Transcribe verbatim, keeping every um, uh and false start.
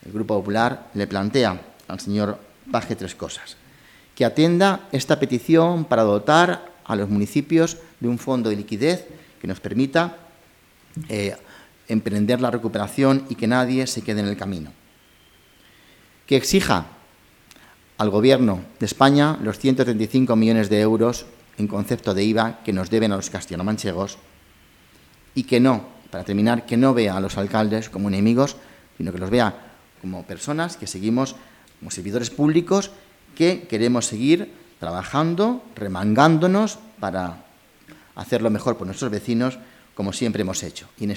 el Grupo Popular le plantea al señor Paje tres cosas. Que atienda esta petición para dotar a los municipios de un fondo de liquidez que nos permita eh, emprender la recuperación y que nadie se quede en el camino. Que exija al Gobierno de España los ciento treinta y cinco millones de euros en concepto de I V A que nos deben a los castellanomanchegos y que no, para terminar, que no vea a los alcaldes como enemigos, sino que los vea como personas que seguimos como servidores públicos que queremos seguir trabajando, remangándonos para hacerlo mejor por nuestros vecinos, como siempre hemos hecho. Y en